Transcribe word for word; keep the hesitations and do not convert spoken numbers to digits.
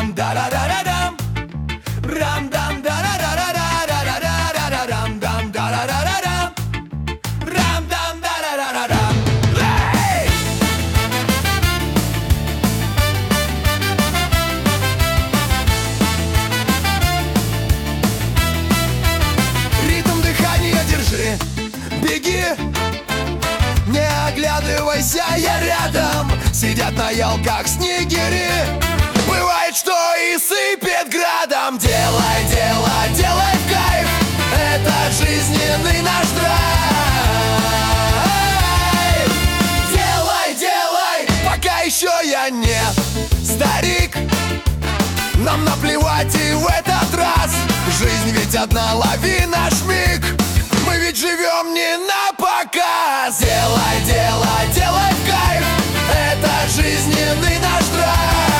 Рам-дам, да-да-да-да-дам. Рам-дам, да-да-да-да-да-да-да-да-да-дам, дам, да-да-да-да-дам. Рам-дам, да-да-да-да-дам. Эй! Ритм дыхания держи, беги, не оглядывайся, я рядом. Сидят на елках снегири. Бывает, что и сыпет градом. Делай, делай, делай в кайф. Это жизненный наш драйв. Делай, делай, пока еще я не старик. Нам наплевать и в этот раз. Жизнь ведь одна, лови наш миг. Мы ведь живем не на показ. Делай, делай, делай в кайф. Это жизненный наш драйв.